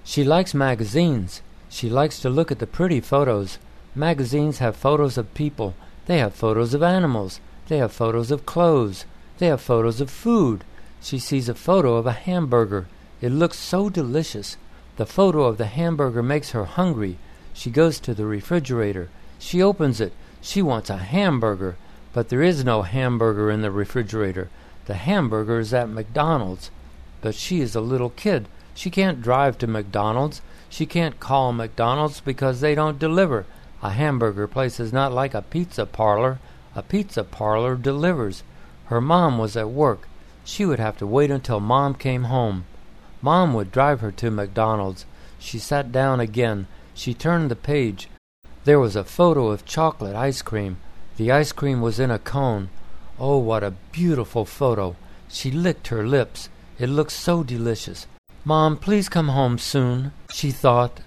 She likes magazines. She likes to look at the pretty photos. Magazines have photos of people. They have photos of animals. They have photos of clothes. They have photos of food. She sees a photo of a hamburger. It looks so delicious. The photo of the hamburger makes her hungry. She goes to the refrigerator. She opens it. She wants a hamburger. But there is no hamburger in the refrigerator. The hamburger is at McDonald's. But she is a little kid. She can't drive to McDonald's. She can't call McDonald's because they don't deliver. A hamburger place is not like a pizza parlor. A pizza parlor delivers. Her mom was at work. She would have to wait until Mom came home. Mom would drive her to McDonald's. She sat down again. She turned the page. There was a photo of chocolate ice cream. The ice cream was in a cone. Oh, what a beautiful photo. She licked her lips. It looked so delicious. Mom, please come home soon, she thought.